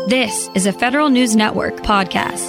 This is a Federal News Network podcast.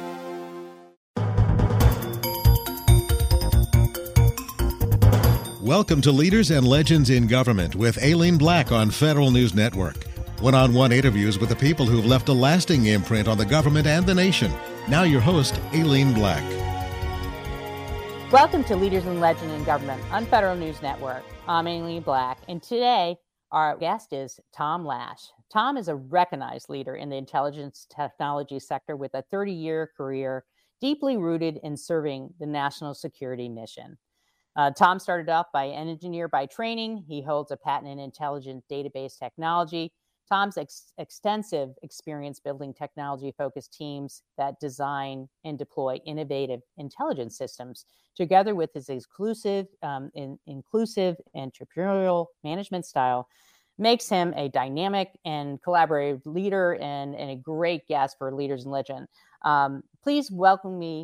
Welcome to Leaders and Legends in Government with Aileen Black on Federal News Network. One-on-one interviews with the people who've left a lasting imprint on the government and the nation. Now your host, Aileen Black. Welcome to Leaders and Legends in Government on Federal News Network. I'm Aileen Black, and today our guest is Tom Lash. Tom is a recognized leader in the intelligence technology sector with a 30-year career deeply rooted in serving the national security mission. Tom started off by an engineer by training. He holds a patent in intelligent database technology. Tom's extensive experience building technology-focused teams that design and deploy innovative intelligence systems, together with his inclusive entrepreneurial management style, makes him a dynamic and collaborative leader and a great guest for Leaders and Legend. Please welcome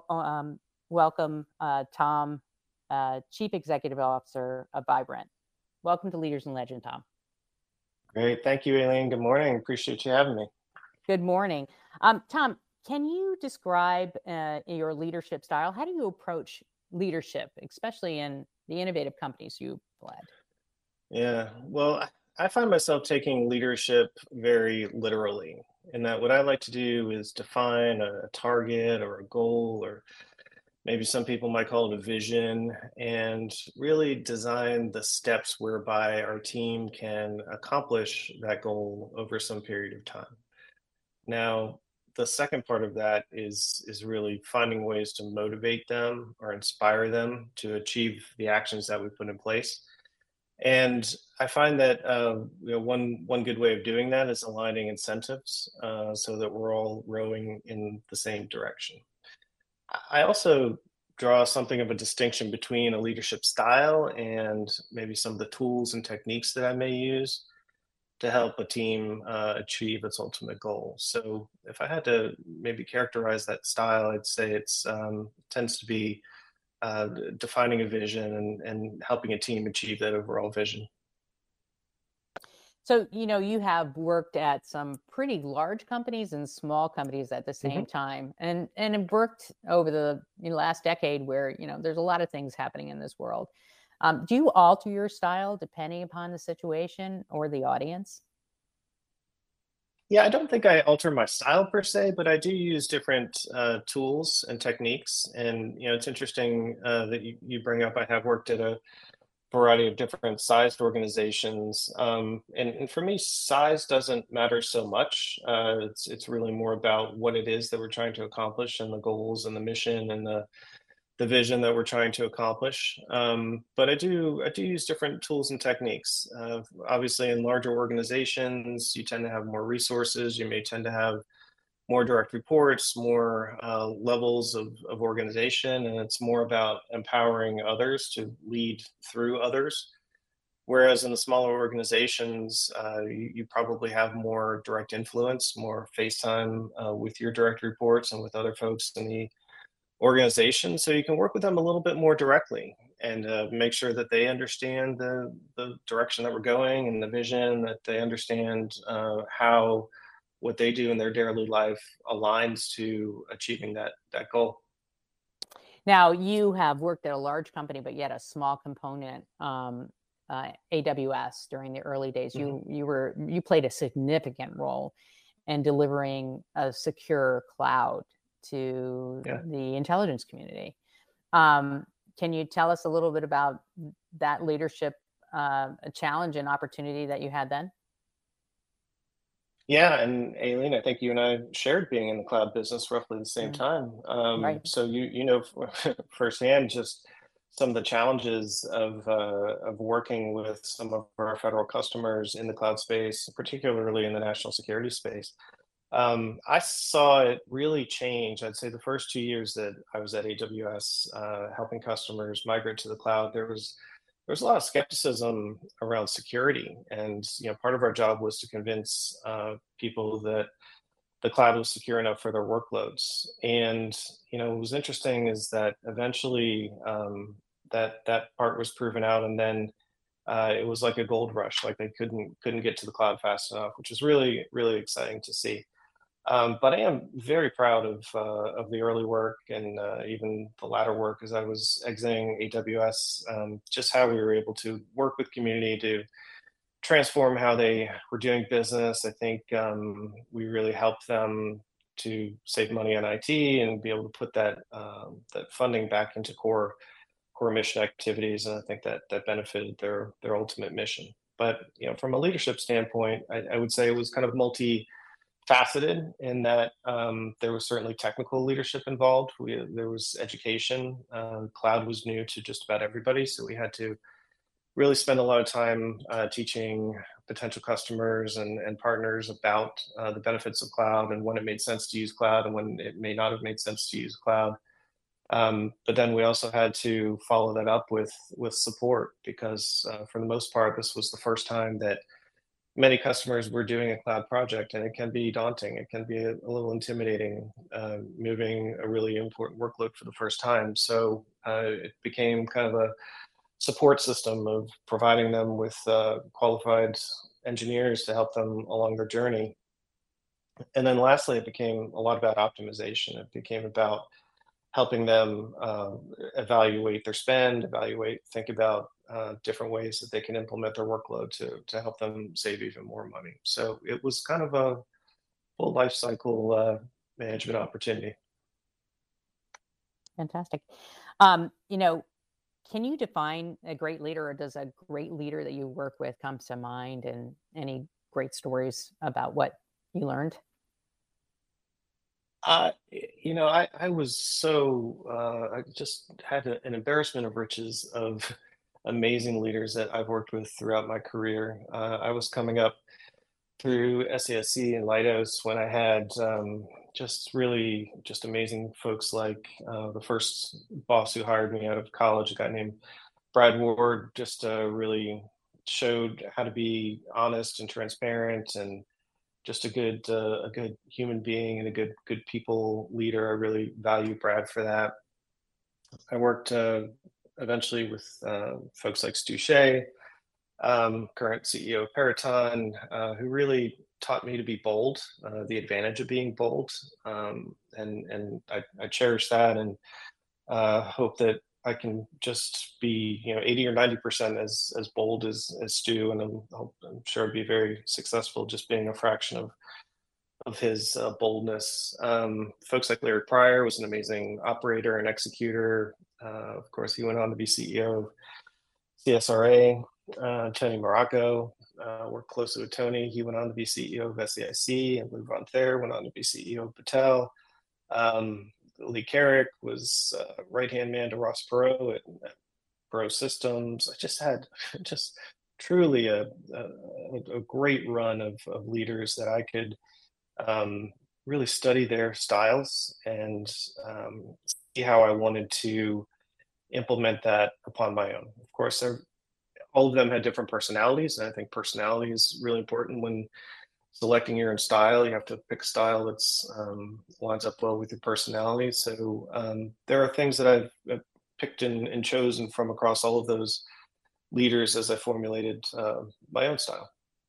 Tom, Chief Executive Officer of Vibrent. Welcome to Leaders and Legend, Tom. Great. Thank you, Aileen. Good morning. Appreciate you having me. Good morning. Tom, can you describe your leadership style? How do you approach leadership, especially in the innovative companies you've led? Yeah, well, I find myself taking leadership very literally, in that what I like to do is define a target or a goal, or maybe some people might call it a vision, and really design the steps whereby our team can accomplish that goal over some period of time. Now, the second part of that is really finding ways to motivate them or inspire them to achieve the actions that we put in place. And I find that one good way of doing that is aligning incentives so that we're all rowing in the same direction. I also draw something of a distinction between a leadership style and maybe some of the tools and techniques that I may use to help a team achieve its ultimate goal. So if I had to maybe characterize that style, I'd say it's tends to be defining a vision and helping a team achieve that overall vision. So, you have worked at some pretty large companies and small companies at the same time, and have worked over the last decade where, there's a lot of things happening in this world. Do you alter your style depending upon the situation or the audience? Yeah, I don't think I alter my style per se, but I do use different tools and techniques. And, it's interesting that you bring up, I have worked at a variety of different sized organizations. And for me, size doesn't matter so much. It's really more about what it is that we're trying to accomplish and the goals and the mission and the vision that we're trying to accomplish. But I do use different tools and techniques. Obviously, in larger organizations, you tend to have more resources. You may tend to have more direct reports, more levels of organization, and it's more about empowering others to lead through others. Whereas in the smaller organizations, you probably have more direct influence, more face time with your direct reports and with other folks in the organization, so you can work with them a little bit more directly and make sure that they understand the direction that we're going and the vision, that they understand how what they do in their daily life aligns to achieving that goal. Now, you have worked at a large company, but yet a small component, AWS, during the early days. You played a significant role in delivering a secure cloud to the intelligence community. Can you tell us a little bit about that leadership challenge and opportunity that you had then? Yeah, and Aileen, I think you and I shared being in the cloud business roughly the same time. Right. So you know firsthand just some of the challenges of working with some of our federal customers in the cloud space, particularly in the national security space. I saw it really change. I'd say the first 2 years that I was at AWS, helping customers migrate to the cloud, there was a lot of skepticism around security, and part of our job was to convince people that the cloud was secure enough for their workloads. And what was interesting is that eventually that part was proven out, and then it was like a gold rush, like they couldn't get to the cloud fast enough, which is really, really exciting to see. But I am very proud of the early work and even the latter work as I was exiting AWS, just how we were able to work with community to transform how they were doing business. I think we really helped them to save money on IT and be able to put that funding back into core mission activities, and I think that benefited their ultimate mission. But from a leadership standpoint, I would say it was kind of multifaceted in that there was certainly technical leadership involved. There was education. Cloud was new to just about everybody, so we had to really spend a lot of time teaching potential customers and partners about the benefits of cloud and when it made sense to use cloud and when it may not have made sense to use cloud. But then we also had to follow that up with support because for the most part, this was the first time that many customers were doing a cloud project, and it can be daunting. It can be a little intimidating, moving a really important workload for the first time. So it became kind of a support system of providing them with qualified engineers to help them along their journey. And then lastly, it became a lot about optimization. It became about helping them evaluate their spend, think about different ways that they can implement their workload to help them save even more money. So it was kind of a full life cycle management opportunity. Fantastic. Can you define a great leader, or does a great leader that you work with comes to mind, and any great stories about what you learned? I was I just had an embarrassment of riches of amazing leaders that I've worked with throughout my career. I was coming up through SAIC and Leidos when I had just amazing folks like the first boss who hired me out of college, a guy named Brad Ward, just really showed how to be honest and transparent and just a good human being and a good people leader. I really value Brad for that. I worked eventually with folks like Stu Shea, current CEO of Peraton, who really taught me to be bold, the advantage of being bold, and I cherish that and hope that I can just be 80 or 90% as bold as Stu, and I'm sure I'd be very successful just being a fraction of his boldness. Folks like Larry Pryor was an amazing operator and executor. Of course, he went on to be CEO of CSRA. Tony Morocco worked closely with Tony. He went on to be CEO of SAIC, and Lou Von Thaer went on to be CEO of Patel. Lee Carrick was right-hand man to Ross Perot at Perot Systems. I just had truly a great run of leaders that I could really study their styles and see how I wanted to implement that upon my own. Of course, all of them had different personalities, and I think personality is really important when selecting your own style. You have to pick a style that's lines up well with your personality. So there are things that I've picked and chosen from across all of those leaders as I formulated my own style.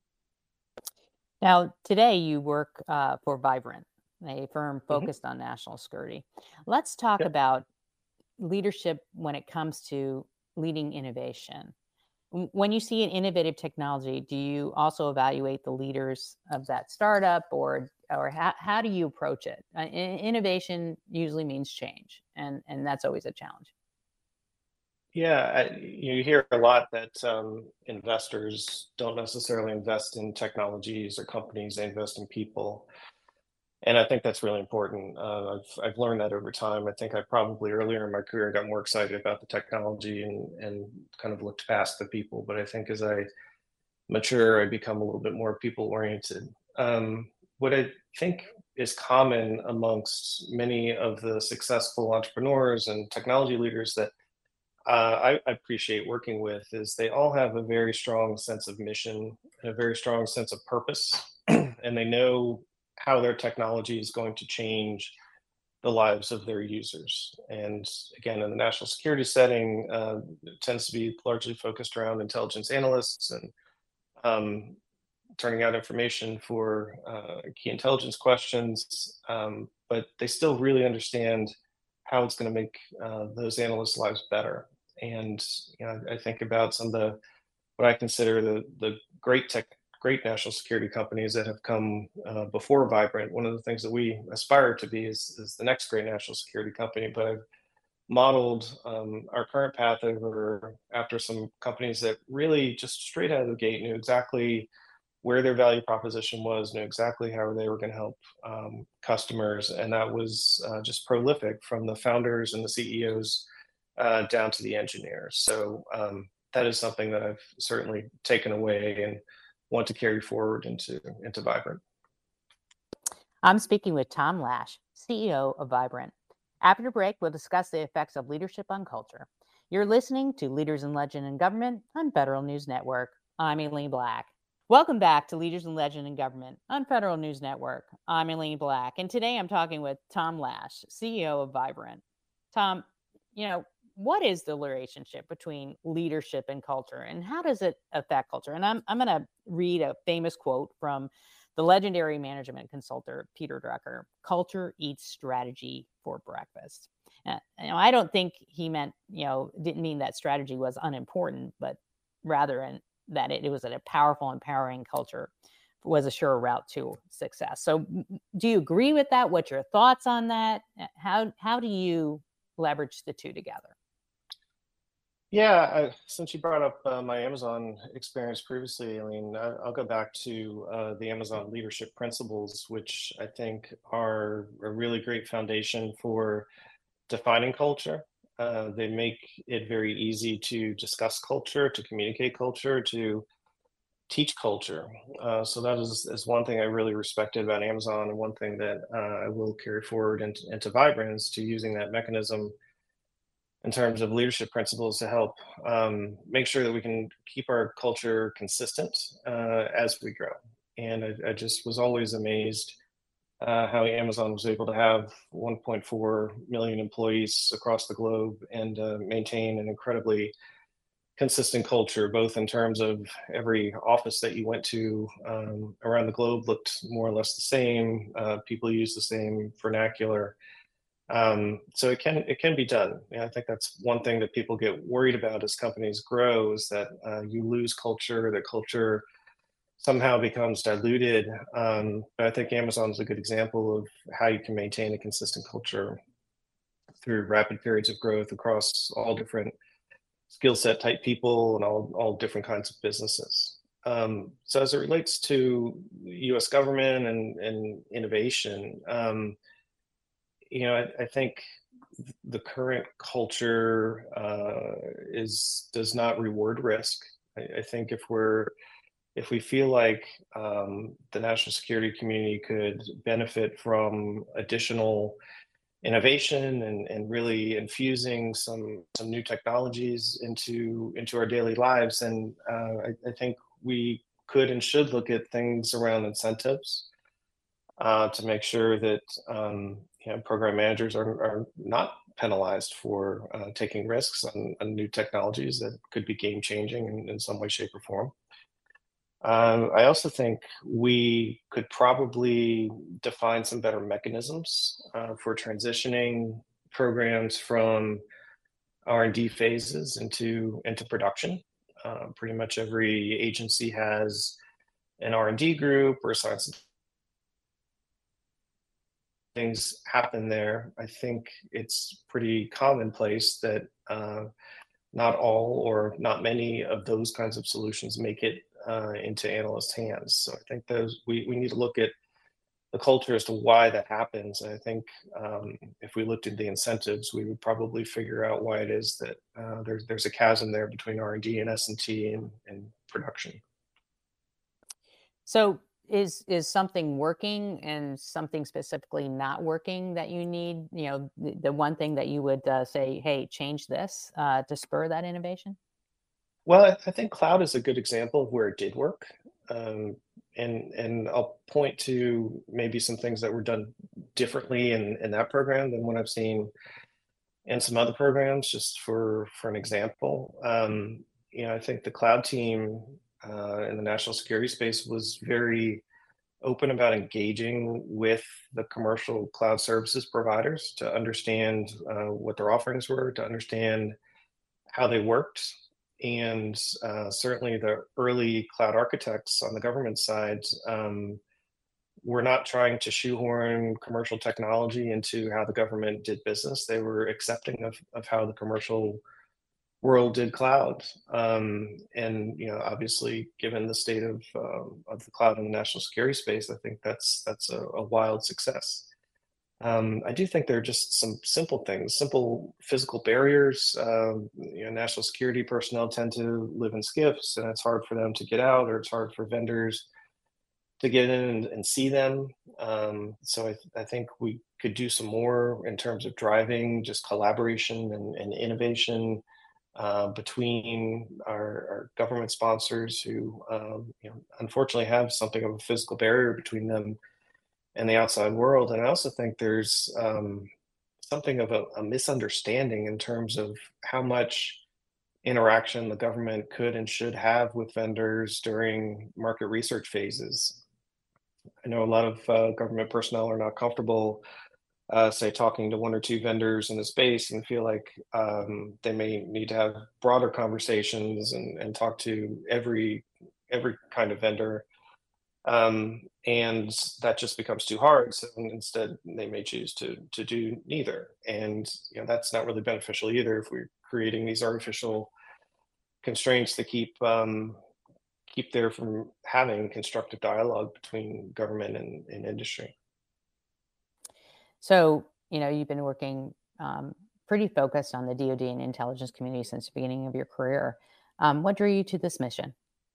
Now, today you work for Vibrant, a firm focused on national security. Let's talk about leadership when it comes to leading innovation. When you see an innovative technology, do you also evaluate the leaders of that startup, or how do you approach it? Innovation usually means change, and that's always a challenge. Yeah, you hear a lot that investors don't necessarily invest in technologies or companies; they invest in people, and I think that's really important. I've learned that over time. I think I probably earlier in my career got more excited about the technology and kind of looked past the people. But I think as I mature, I become a little bit more people oriented. What I think is common amongst many of the successful entrepreneurs and technology leaders that I appreciate working with is they all have a very strong sense of mission and a very strong sense of purpose, and they know how their technology is going to change the lives of their users. And again, in the national security setting, it tends to be largely focused around intelligence analysts and turning out information for key intelligence questions, but they still really understand how it's going to make those analysts' lives better. And I think about some of the what I consider the great national security companies that have come before Vibrant. One of the things that we aspire to be is the next great national security company. But I've modeled our current path after some companies that really just straight out of the gate knew exactly where their value proposition was, knew exactly how they were going to help customers, and that was just prolific from the founders and the CEOs down to the engineers. So that is something that I've certainly taken away and want to carry forward into Vibrant. I'm speaking with Tom Lash, CEO of Vibrant. After the break, we'll discuss the effects of leadership on culture. You're listening to Leaders in Legend in Government on Federal News Network. I'm Aileen Black. Welcome back to Leaders in Legend in Government on Federal News Network. I'm Aileen Black, and today I'm talking with Tom Lash, CEO of Vibrant. Tom, what is the relationship between leadership and culture, and how does it affect culture? And I'm going to read a famous quote from the legendary management consultant Peter Drucker: "Culture eats strategy for breakfast." I don't think he meant, didn't mean that strategy was unimportant, but rather that it was a powerful, empowering culture was a sure route to success. So do you agree with that? What's your thoughts on that? How do you leverage the two together? Yeah, since you brought up my Amazon experience previously, Aileen, I'll go back to the Amazon leadership principles, which I think are a really great foundation for defining culture. They make it very easy to discuss culture, to communicate culture, to teach culture. So that is one thing I really respected about Amazon, and one thing that I will carry forward into Vibrant, is to using that mechanism in terms of leadership principles to help make sure that we can keep our culture consistent as we grow. And I just was always amazed how Amazon was able to have 1.4 million employees across the globe and maintain an incredibly consistent culture, both in terms of every office that you went to around the globe looked more or less the same. People use the same vernacular. So it can be done. And I think that's one thing that people get worried about as companies grow, is that you lose culture, that culture somehow becomes diluted. But I think Amazon is a good example of how you can maintain a consistent culture through rapid periods of growth across all different skill set type people and all different kinds of businesses. So as it relates to U.S. government and innovation, I think the current culture does not reward risk. I think if we feel like the national security community could benefit from additional innovation and really infusing some new technologies into our daily lives, then I think we could and should look at things around incentives to make sure that program managers are not penalized for taking risks on new technologies that could be game changing in some way, shape, or form. I also think we could probably define some better mechanisms for transitioning programs from R&D phases into production. Pretty much every agency has an R&D group or science. Things happen there. I think it's pretty commonplace that not all or not many of those kinds of solutions make it into analysts' hands. So I think we need to look at the culture as to why that happens. And I think if we looked at the incentives, we would probably figure out why it is that there's a chasm there between R&D and S&T and production. So is something working and something specifically not working that you need? The one thing that you would say, hey, change this to spur that innovation? Well, I think cloud is a good example of where it did work. And I'll point to maybe some things that were done differently in that program than what I've seen in some other programs. Just for an example, I think the cloud team in the national security space was very open about engaging with the commercial cloud services providers to understand what their offerings were, to understand how they worked. And certainly the early cloud architects on the government side were not trying to shoehorn commercial technology into how the government did business. They were accepting of how the commercial world did cloud. And obviously, given the state of the cloud in the national security space, I think that's a wild success. I do think there are just some simple things, simple physical barriers. National security personnel tend to live in SCIFs, and it's hard for them to get out, or it's hard for vendors to get in and see them. So I think we could do some more in terms of driving just collaboration and innovation between our government sponsors who, unfortunately have something of a physical barrier between them and the outside world. And I also think there's something of a misunderstanding in terms of how much interaction the government could and should have with vendors during market research phases. I know a lot of government personnel are not comfortable, say, talking to one or two vendors in the space, and feel like they may need to have broader conversations and talk to every kind of vendor. And that just becomes too hard. So instead, they may choose to do neither. And that's not really beneficial either if we're creating these artificial constraints to keep there from having constructive dialogue between government and industry. So, you've been working pretty focused on the DoD and intelligence community since the beginning of your career. What drew you to this mission?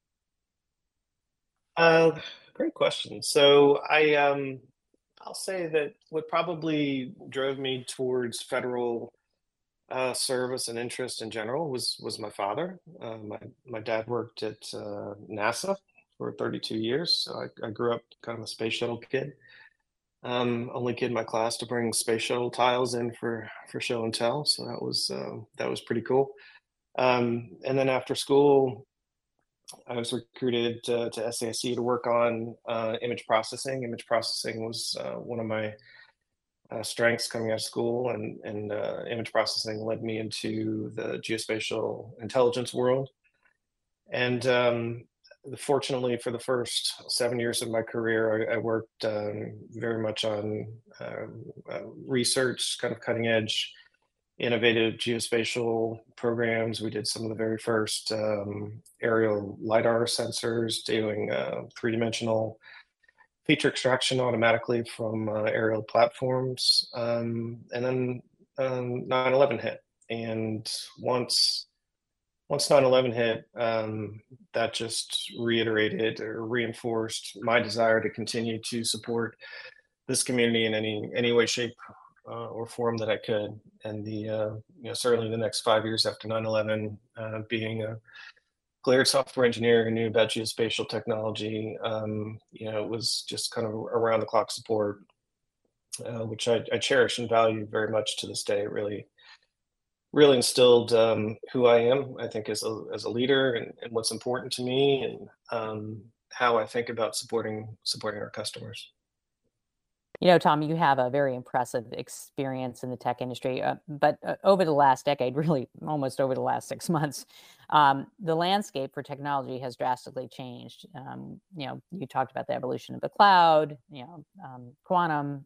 Great question. So I'll say that what probably drove me towards federal service and interest in general was my father. My dad worked at NASA for 32 years. So I grew up kind of a space shuttle kid. Only kid in my class to bring space shuttle tiles in for show and tell. So that was pretty cool. And then after school, I was recruited to SAIC to work on image processing. Image processing was one of my strengths coming out of school, and image processing led me into the geospatial intelligence world. And fortunately, for the first 7 years of my career, I worked very much on research, kind of cutting edge, innovative geospatial programs. We did some of the very first aerial LiDAR sensors doing three-dimensional feature extraction automatically from aerial platforms. And then 9/11 hit. And once 9/11 hit, that just reiterated or reinforced my desire to continue to support this community in any way, shape, or form that I could. And certainly the next 5 years after 9/11, being a cleared software engineer who knew about geospatial technology, it was just kind of around the clock support, which I cherish and value very much to this day. It really instilled who I am, I think, as a leader, and what's important to me, and how I think about supporting our customers. Tom, you have a very impressive experience in the tech industry, but over the last decade, really almost over the last 6 months, the landscape for technology has drastically changed. You talked about the evolution of the cloud, quantum,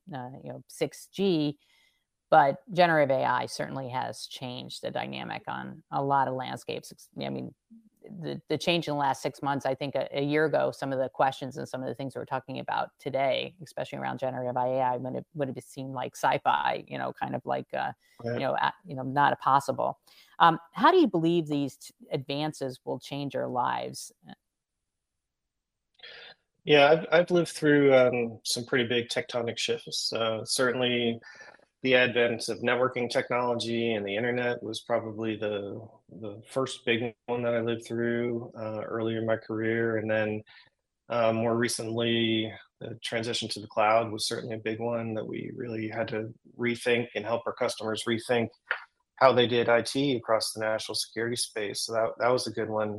6G, but generative AI certainly has changed the dynamic on a lot of landscapes. I mean, the change in the last 6 months, I think a year ago, some of the questions and some of the things we're talking about today, especially around generative AI, would have seemed like sci-fi, kind of like, not possible. How do you believe these advances will change our lives? Yeah, I've lived through some pretty big tectonic shifts. Certainly, the advent of networking technology and the internet was probably the first big one that I lived through earlier in my career. And then More recently, the transition to the cloud was certainly a big one that we really had to rethink and help our customers rethink how they did IT across the national security space. So that was a good one.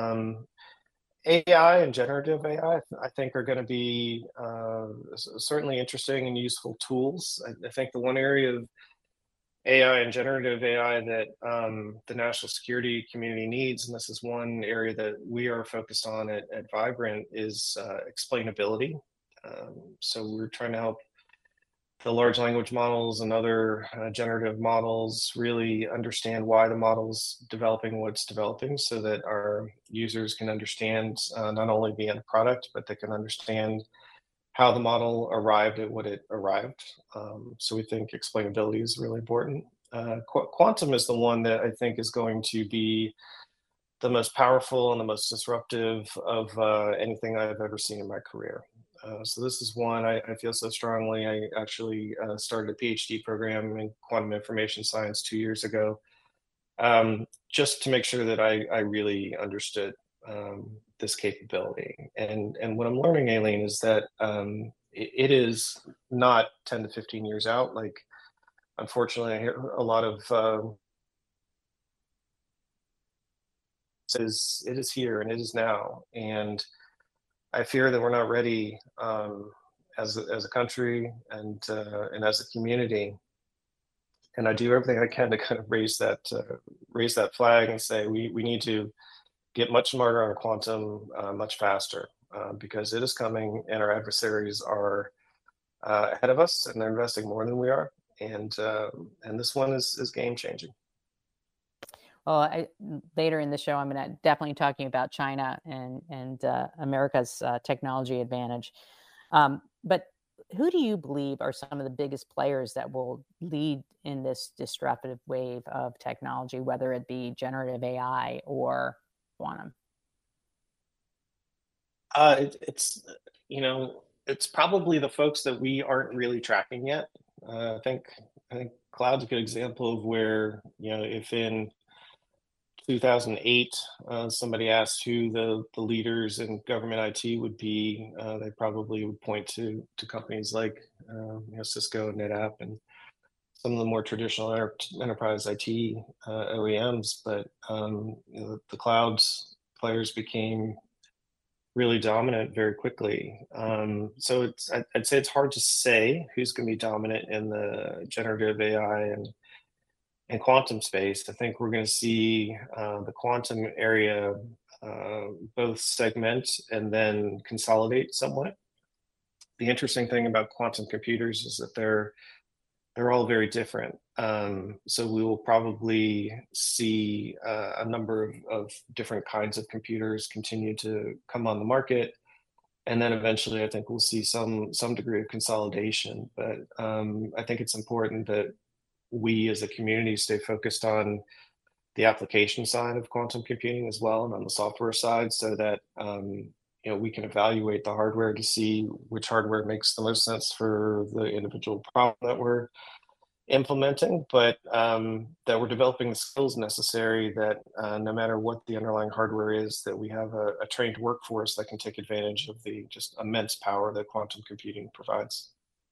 AI and generative AI, I think, are going to be certainly interesting and useful tools. I think the one area of AI and generative AI that the national security community needs, and this is one area that we are focused on at Vibrant, is explainability. So we're trying to help the large language models and other generative models really understand why the model's developing what it's developing, so that our users can understand not only the end product, but they can understand how the model arrived at what it arrived. So we think explainability is really important. Quantum is the one that I think is going to be the most powerful and the most disruptive of anything I've ever seen in my career. So this is one I feel so strongly. I actually started a PhD program in quantum information science 2 years ago, just to make sure that I really understood this capability. And what I'm learning, Aileen, is that it is not 10 to 15 years out. Like, unfortunately, I hear a lot of it is here and it is now. And I fear that we're not ready as a country and as a community. And I do everything I can to kind of raise that flag and say we need to get much smarter on quantum much faster, because it is coming and our adversaries are ahead of us and they're investing more than we are. And this one is game changing. Well, later in the show, I'm going to definitely talking about China and America's technology advantage. But who do you believe are some of the biggest players that will lead in this disruptive wave of technology, whether it be generative AI or quantum? It's probably the folks that we aren't really tracking yet. I think cloud's a good example of where, if in 2008 somebody asked who the leaders in government IT would be, they probably would point to companies like Cisco and NetApp and some of the more traditional enterprise IT OEMs. But the cloud's players became really dominant very quickly. So I'd say it's hard to say who's going to be dominant in the generative AI and quantum space. I think we're going to see the quantum area both segment and then consolidate somewhat. The interesting thing about quantum computers is that they're all very different. So we will probably see a number of different kinds of computers continue to come on the market. And then eventually I think we'll see some degree of consolidation. But I think it's important that we as a community stay focused on the application side of quantum computing as well, and on the software side, so that we can evaluate the hardware to see which hardware makes the most sense for the individual problem that we're implementing, but that we're developing the skills necessary that no matter what the underlying hardware is, that we have a trained workforce that can take advantage of the just immense power that quantum computing provides.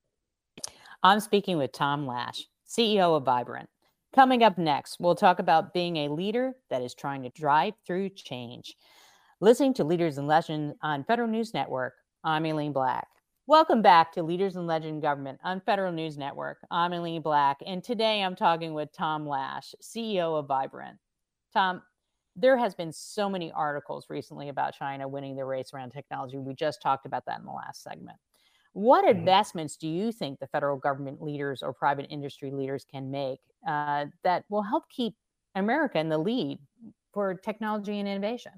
I'm speaking with Tom Lash, CEO of Vibrant. Coming up next, we'll talk about being a leader that is trying to drive through change. Listening to Leaders in Legend on Federal News Network, I'm Aileen Black. Welcome back to Leaders in Legend Government on Federal News Network. I'm Aileen Black, and today I'm talking with Tom Lash, CEO of Vibrant. Tom, there has been so many articles recently about China winning the race around technology. We just talked about that in the last segment. What investments do you think the federal government leaders or private industry leaders can make that will help keep America in the lead for technology and innovation?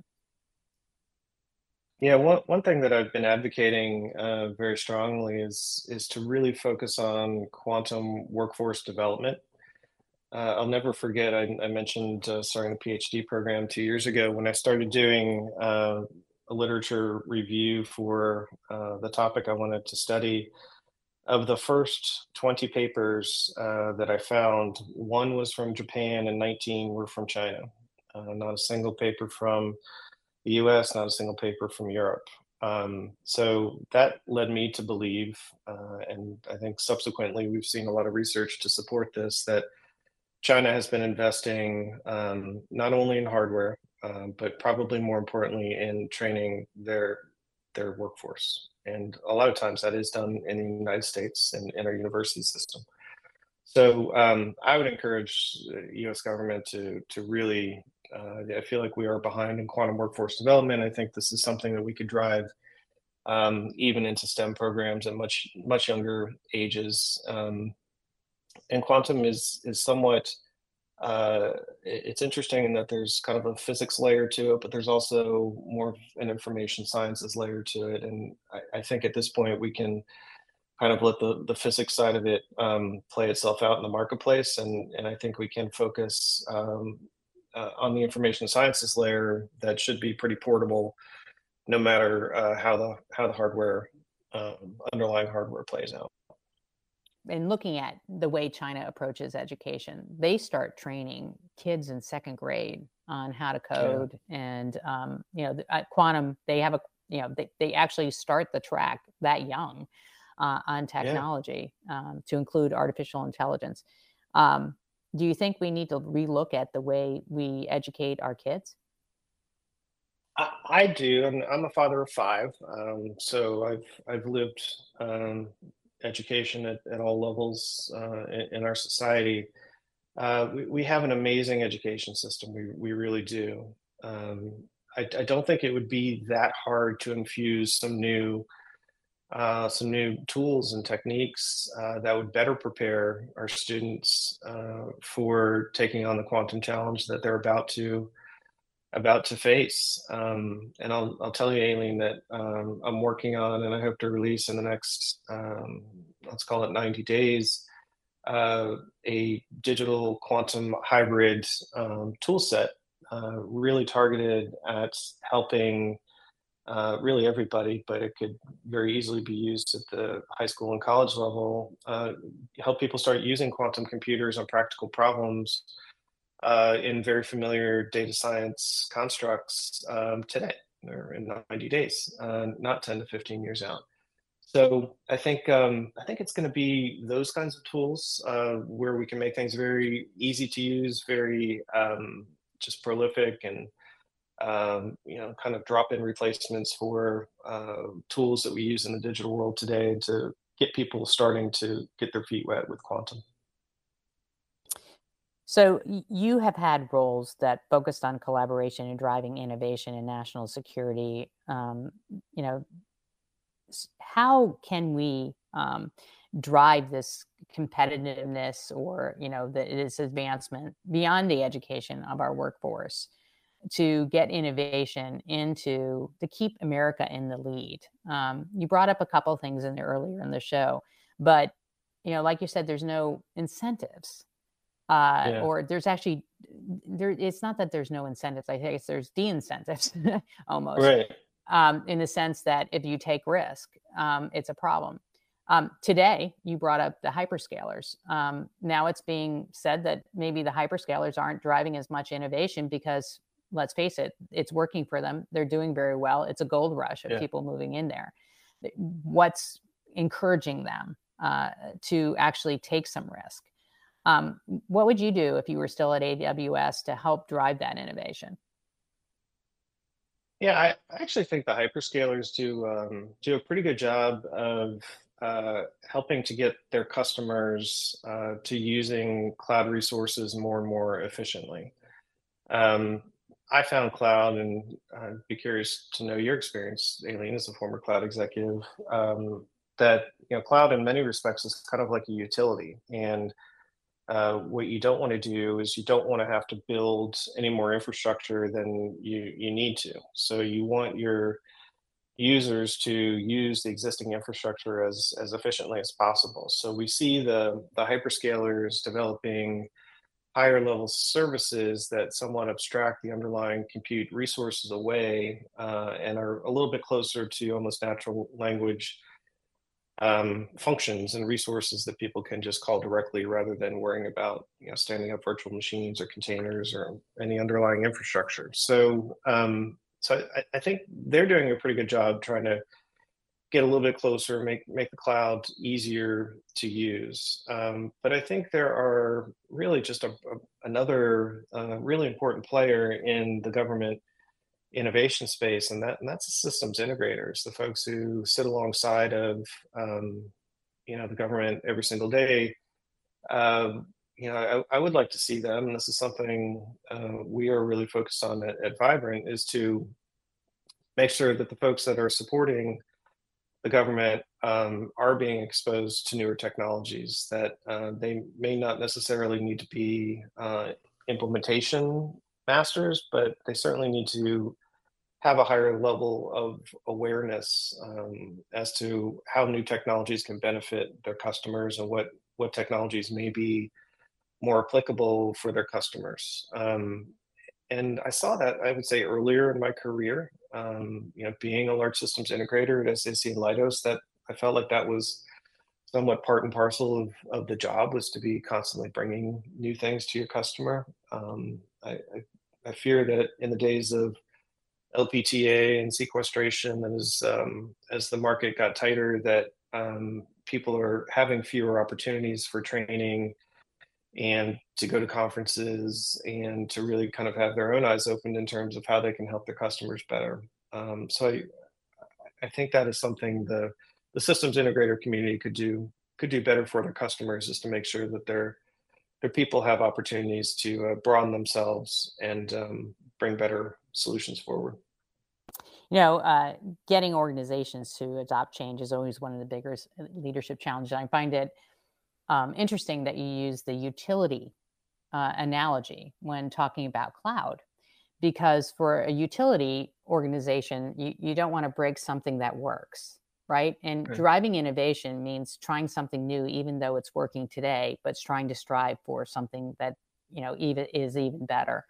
Yeah, one thing that I've been advocating very strongly is to really focus on quantum workforce development. I'll never forget, I mentioned starting a PhD program 2 years ago when I started doing a literature review for the topic I wanted to study. Of the first 20 papers that I found, 1 was from Japan and 19 were from China. Not a single paper from the US, not a single paper from Europe. So that led me to believe, and I think subsequently we've seen a lot of research to support this, that China has been investing not only in hardware, but probably more importantly in training their workforce. And a lot of times that is done in the United States and in our university system. So I would encourage the U.S. government to really. I feel like we are behind in quantum workforce development. I think this is something that we could drive even into STEM programs at much younger ages. And quantum is somewhat. It's interesting in that there's kind of a physics layer to it, but there's also more of an information sciences layer to it. And I think at this point we can kind of let the physics side of it play itself out in the marketplace, and I think we can focus on the information sciences layer that should be pretty portable, no matter how the hardware underlying hardware plays out. And looking at the way China approaches education, they start training kids in second grade on how to code, and at Quantum they have they actually start the track that young on technology, to include artificial intelligence. Do you think we need to relook at the way we educate our kids? I do, and I'm a father of 5, so I've lived education at all levels in our society. We have an amazing education system. We really do. I don't think it would be that hard to infuse some new tools and techniques that would better prepare our students for taking on the quantum challenge that they're about to face. And I'll tell you, Aileen, that I'm working on, and I hope to release in the next, let's call it 90 days, a digital quantum hybrid tool set really targeted at helping really everybody, but it could very easily be used at the high school and college level, help people start using quantum computers on practical problems in very familiar data science constructs today, or in 90 days, not 10 to 15 years out. So I think it's going to be those kinds of tools where we can make things very easy to use, very just prolific, and kind of drop-in replacements for tools that we use in the digital world today to get people starting to get their feet wet with quantum. So you have had roles that focused on collaboration and driving innovation in national security. How can we drive this competitiveness or this advancement beyond the education of our workforce to get innovation to keep America in the lead? You brought up a couple of things earlier in the show, but like you said, there's no incentives. Or there's actually it's not that there's no incentives. I think there's de-incentives almost, right? In the sense that if you take risk, it's a problem. Today, you brought up the hyperscalers. Now it's being said that maybe the hyperscalers aren't driving as much innovation because, let's face it, it's working for them. They're doing very well. It's a gold rush of people moving in there. What's encouraging them to actually take some risk? What would you do if you were still at AWS to help drive that innovation? Yeah, I actually think the hyperscalers do a pretty good job of helping to get their customers to using cloud resources more and more efficiently. I found cloud, and I'd be curious to know your experience, Aileen, as a former cloud executive, that cloud in many respects is kind of like a utility. And what you don't want to do is you don't want to have to build any more infrastructure than you need to. So you want your users to use the existing infrastructure as efficiently as possible. So we see the hyperscalers developing higher level services that somewhat abstract the underlying compute resources away and are a little bit closer to almost natural language functions and resources that people can just call directly, rather than worrying about standing up virtual machines or containers or any underlying infrastructure. So So I think they're doing a pretty good job trying to get a little bit closer, make the cloud easier to use. But I think there are really just another really important player in the government innovation space, and that's the systems integrators, the folks who sit alongside of the government every single day. I would like to see them, and this is something we are really focused on at Vibrant, is to make sure that the folks that are supporting the government are being exposed to newer technologies, that they may not necessarily need to be implementation masters, but they certainly need to have a higher level of awareness as to how new technologies can benefit their customers and what technologies may be more applicable for their customers. And I saw that, I would say, earlier in my career, being a large systems integrator at SAC and Leidos, that I felt like that was somewhat part and parcel of the job, was to be constantly bringing new things to your customer. I fear that in the days of LPTA and sequestration, and as the market got tighter, that people are having fewer opportunities for training and to go to conferences and to really kind of have their own eyes opened in terms of how they can help their customers better. So I think that is something the systems integrator community could do better for their customers, is to make sure that their people have opportunities to broaden themselves and bring better solutions forward. Getting organizations to adopt change is always one of the bigger leadership challenges. I find it interesting that you use the utility analogy when talking about cloud, because for a utility organization, you don't want to break something that works, right? And driving innovation means trying something new, even though it's working today, but it's trying to strive for something that even better.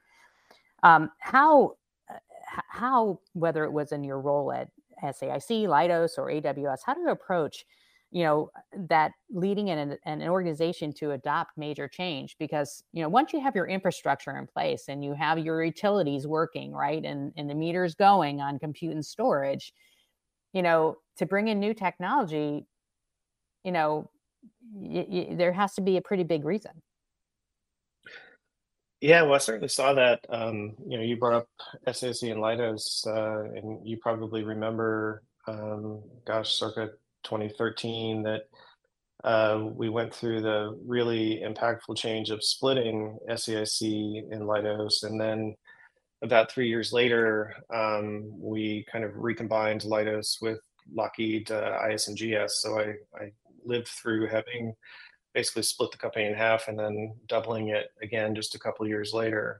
How, whether it was in your role at SAIC, Leidos, or AWS, how do you approach that leading an organization to adopt major change? Because, once you have your infrastructure in place and you have your utilities working, right, and the meters going on compute and storage, to bring in new technology, there has to be a pretty big reason. Yeah, well, I certainly saw that. You brought up SAC and Leidos, and you probably remember, circa 2013, that we went through the really impactful change of splitting SAIC and Leidos, and then about 3 years later, we kind of recombined Leidos with Lockheed IS&GS. So I lived through having basically split the company in half and then doubling it again just a couple of years later,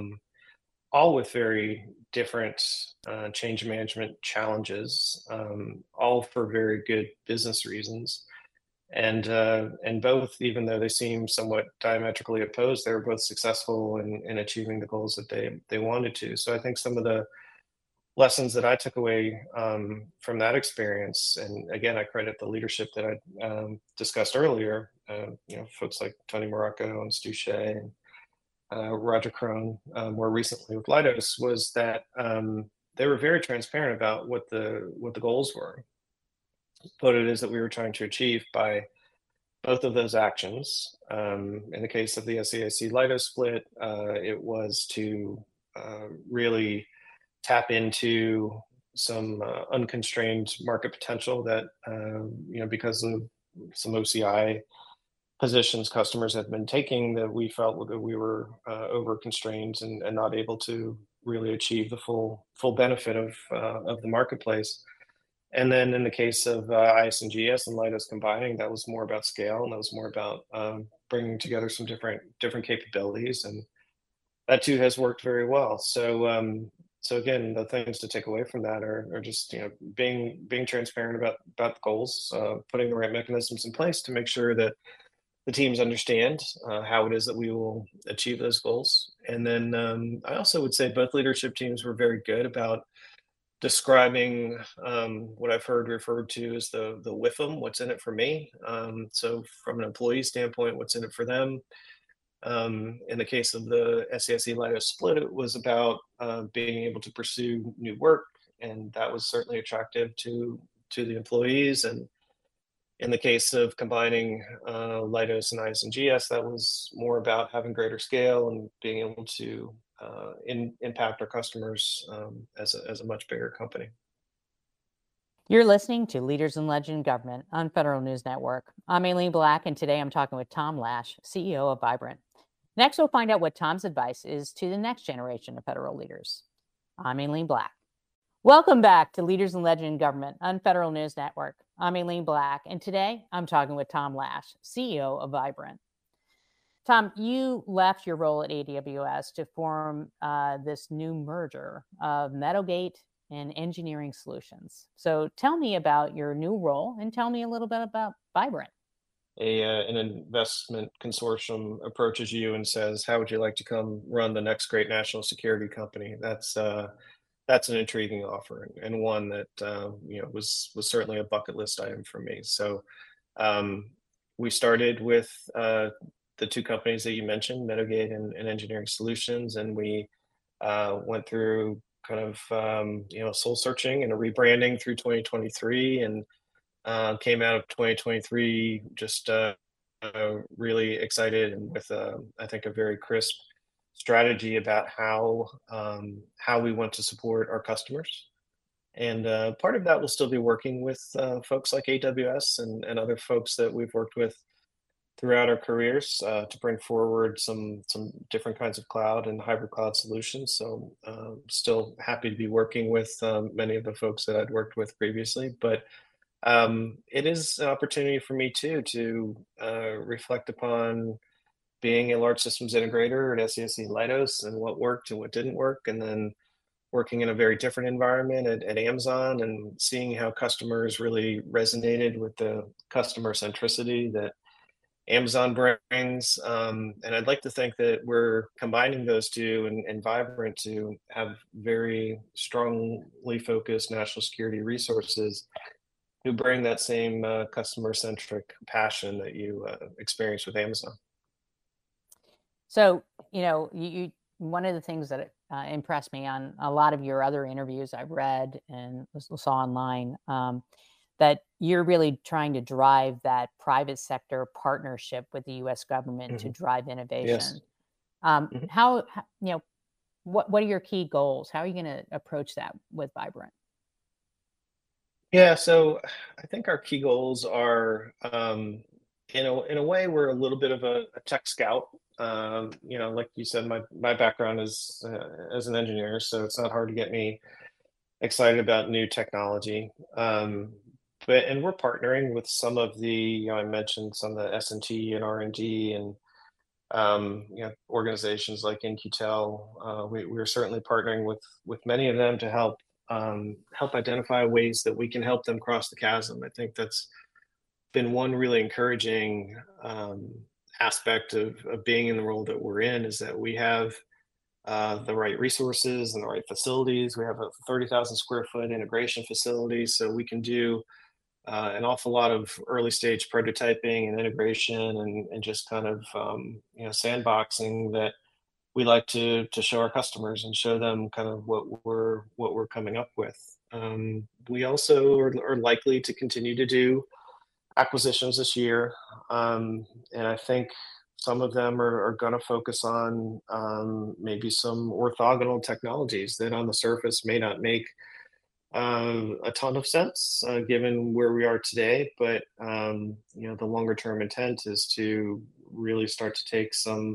all with very different change management challenges, all for very good business reasons. And both, even though they seem somewhat diametrically opposed, they were both successful in achieving the goals that they wanted to. So I think some of the lessons that I took away from that experience, and again, I credit the leadership that I discussed earlier, folks like Tony Morocco and Stu Shea and Roger Crone, more recently with Leidos, was that they were very transparent about what the goals were, what it is that we were trying to achieve by both of those actions. In the case of the SAIC Leidos split, it was to really tap into some unconstrained market potential that, because of some OCI positions customers have been taking, that we felt that we were over constrained and not able to really achieve the full benefit of the marketplace. And then in the case of IS&GS and Leidos combining, that was more about scale, and that was more about bringing together some different capabilities, and that too has worked very well. So again, the things to take away from that are just being transparent about the goals, putting the right mechanisms in place to make sure that the teams understand how it is that we will achieve those goals. And then I also would say both leadership teams were very good about describing what I've heard referred to as the WIFM, what's in it for me. So from an employee standpoint, what's in it for them? In the case of the SAIC Leidos split, it was about being able to pursue new work, and that was certainly attractive to the employees. And in the case of combining Leidos and IS&GS, that was more about having greater scale and being able to impact our customers as a much bigger company. You're listening to Leaders in Legend in Government on Federal News Network. I'm Aileen Black, and today I'm talking with Tom Lash, CEO of Vibrant. Next, we'll find out what Tom's advice is to the next generation of federal leaders. I'm Aileen Black. Welcome back to Leaders in Legend in Government on Federal News Network. I'm Aileen Black, and today I'm talking with Tom Lash, CEO of Vibrant. Tom, you left your role at AWS to form this new merger of Meadowgate and Engineering Solutions. So tell me about your new role and tell me a little bit about Vibrant. An investment consortium approaches you and says, "How would you like to come run the next great national security company?" That's an intriguing offer, and one that was certainly a bucket list item for me. So we started with the two companies that you mentioned, Meadowgate and Engineering Solutions, and we went through kind of soul searching and a rebranding through 2023, and came out of 2023 just really excited and with I think a very crisp strategy about how we want to support our customers. And part of that will still be working with folks like AWS and other folks that we've worked with throughout our careers to bring forward some different kinds of cloud and hybrid cloud solutions. So still happy to be working with many of the folks that I'd worked with previously, but it is an opportunity for me too to reflect upon being a large systems integrator at SAIC Leidos and what worked and what didn't work, and then working in a very different environment at Amazon and seeing how customers really resonated with the customer centricity that Amazon brings. And I'd like to think that we're combining those two and Vibrant to have very strongly focused national security resources who bring that same customer-centric passion that you experience with Amazon. So, you one of the things that impressed me on a lot of your other interviews I've read and saw online, that you're really trying to drive that private sector partnership with the U.S. government to drive innovation. Yes. How what are your key goals? How are you going to approach that with Vibrant? Yeah, so I think our key goals are, in a way, we're a little bit of a tech scout. Like you said, my background is as an engineer, so it's not hard to get me excited about new technology. And we're partnering with some of the, I mentioned some of the S&T and R&D and organizations like In-Q-Tel. We're certainly partnering with many of them to help identify ways that we can help them cross the chasm. I think that's been one really encouraging aspect of being in the role that we're in, is that we have the right resources and the right facilities. We have a 30,000 square foot integration facility, so we can do an awful lot of early stage prototyping and integration and just kind of sandboxing that we like to show our customers and show them kind of what we're coming up with. We also are likely to continue to do acquisitions this year, and I think some of them are going to focus on maybe some orthogonal technologies that on the surface may not make a ton of sense given where we are today, but the longer term intent is to really start to take some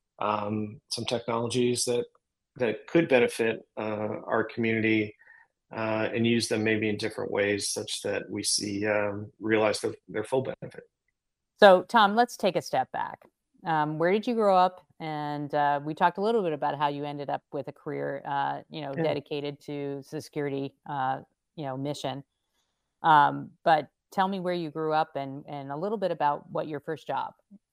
technologies that could benefit our community and use them maybe in different ways such that we realize their full benefit. So, Tom, let's take a step back. Where did you grow up? And we talked a little bit about how you ended up with a career, dedicated to the security, mission. But tell me where you grew up and a little bit about what your first job.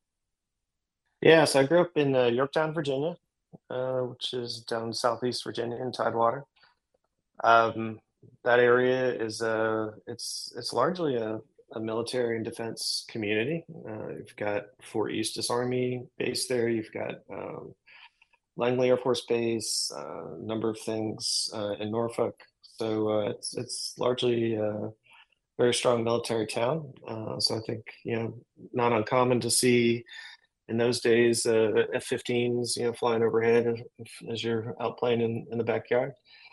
Yeah, so I grew up in Yorktown, Virginia, which is down southeast Virginia in Tidewater. That area is it's largely a a military and defense community. You've got Fort Eustis Army base there. You've got Langley Air Force Base, a number of things in Norfolk. So it's largely a very strong military town. So I think, not uncommon to see in those days F-15s, flying overhead as you're out playing in the backyard.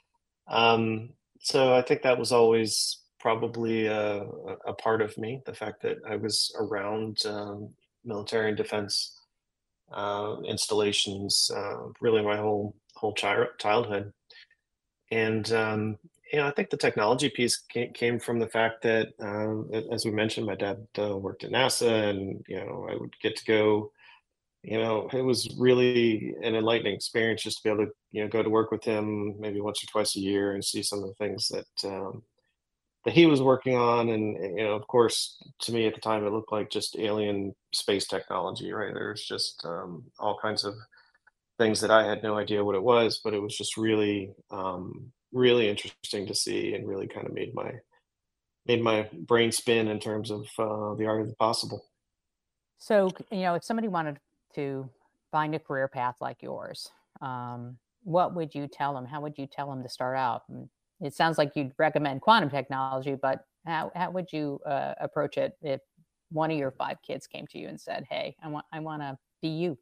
So I think that was always probably a part of me, the fact that I was around military and defense installations really my whole childhood. And I think the technology piece came from the fact that, as we mentioned, my dad worked at NASA, and I would get to go. It was really an enlightening experience just to be able to go to work with him maybe once or twice a year and see some of the things that he was working on. And of course, to me at the time, it looked like just alien space technology, right? There's just all kinds of things that I had no idea what it was, but it was just really really interesting to see, and really kind of made my brain spin in terms of the art of the possible. So, if somebody wanted to find a career path like yours, what would you tell them? How would you tell them to start out? It sounds like you'd recommend quantum technology, but how would you approach it if one of your 5 kids came to you and said, "Hey, I want to be you"?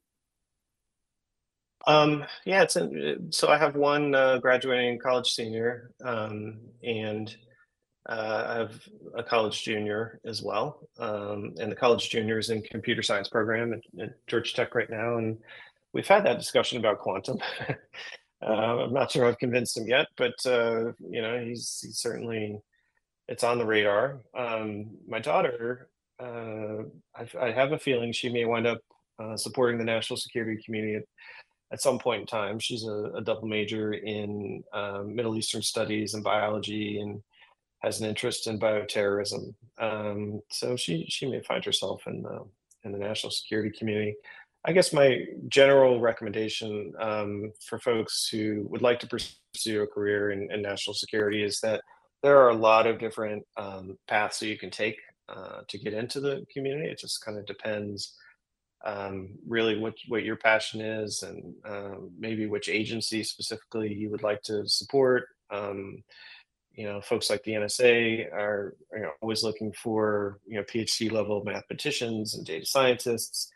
Yeah, so I have one graduating college senior, and I have a college junior as well. And the college junior is in computer science program at Georgia Tech right now. And we've had that discussion about quantum. I'm not sure I've convinced him yet, but he's certainly, it's on the radar. My daughter, I have a feeling she may wind up supporting the national security community at some point in time. She's a double major in Middle Eastern studies and biology, and has an interest in bioterrorism. So she may find herself in the national security community. I guess my general recommendation for folks who would like to pursue a career in national security is that there are a lot of different paths that you can take to get into the community. It just kind of depends really what your passion is, and maybe which agency specifically you would like to support. Folks like the NSA are always looking for PhD level mathematicians and data scientists.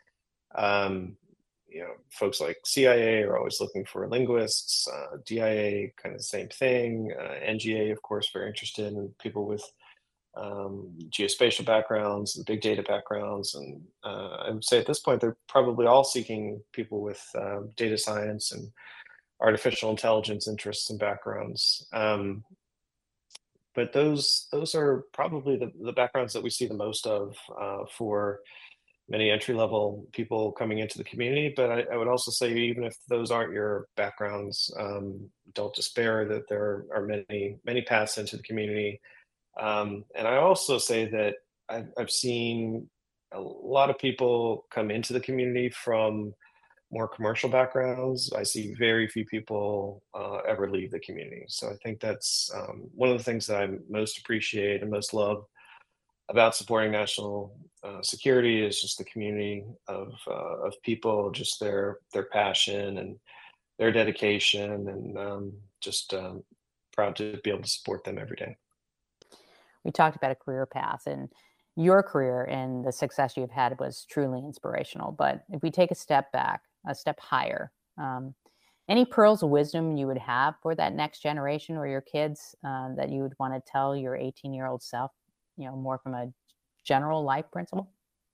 Folks like CIA are always looking for linguists. DIA, kind of the same thing. NGA, of course, very interested in people with geospatial backgrounds and big data backgrounds. And I would say at this point, they're probably all seeking people with data science and artificial intelligence interests and backgrounds. But those are probably the backgrounds that we see the most of for many entry-level people coming into the community. But I would also say, even if those aren't your backgrounds, don't despair that there are many paths into the community. And I also say that I've seen a lot of people come into the community from more commercial backgrounds. I see very few people ever leave the community. So I think that's one of the things that I most appreciate and most love about supporting national security, is just the community of people, just their passion and their dedication, and just proud to be able to support them every day. We talked about a career path, and your career and the success you've had was truly inspirational. But if we take a step back, a step higher, any pearls of wisdom you would have for that next generation or your kids that you would want to tell your 18-year-old self, more from a general life principle?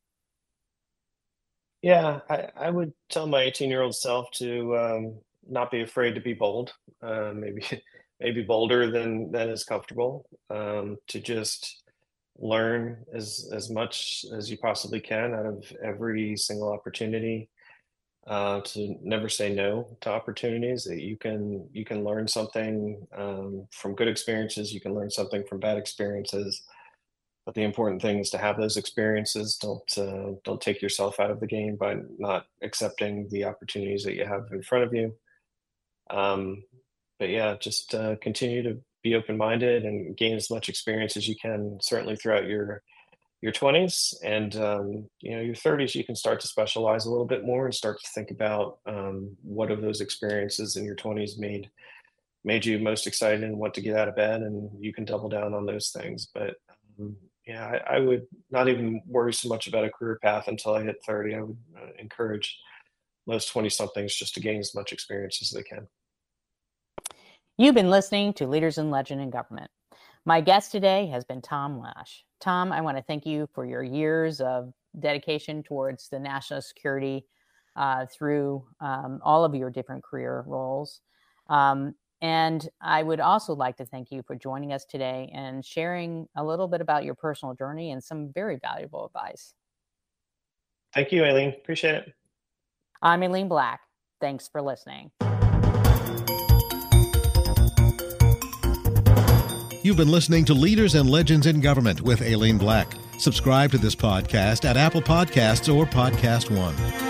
Yeah, I would tell my 18-year-old self to not be afraid to be bold, maybe bolder than is comfortable, to just learn as much as you possibly can out of every single opportunity, to never say no to opportunities. That you can learn something from good experiences, you can learn something from bad experiences. But the important thing is to have those experiences. Don't take yourself out of the game by not accepting the opportunities that you have in front of you. But yeah, just continue to be open-minded and gain as much experience as you can, certainly throughout your your 20s, and your 30s, you can start to specialize a little bit more and start to think about what of those experiences in your 20s made you most excited and want to get out of bed, and you can double down on those things. But I would not even worry so much about a career path until I hit 30. I would encourage most 20-somethings just to gain as much experience as they can. You've been listening to Leaders in Legend in Government. My guest today has been Tom Lash. Tom, I want to thank you for your years of dedication towards the national security through all of your different career roles. And I would also like to thank you for joining us today and sharing a little bit about your personal journey and some very valuable advice. Thank you, Aileen. Appreciate it. I'm Aileen Black. Thanks for listening. You've been listening to Leaders and Legends in Government with Aileen Black. Subscribe to this podcast at Apple Podcasts or Podcast One.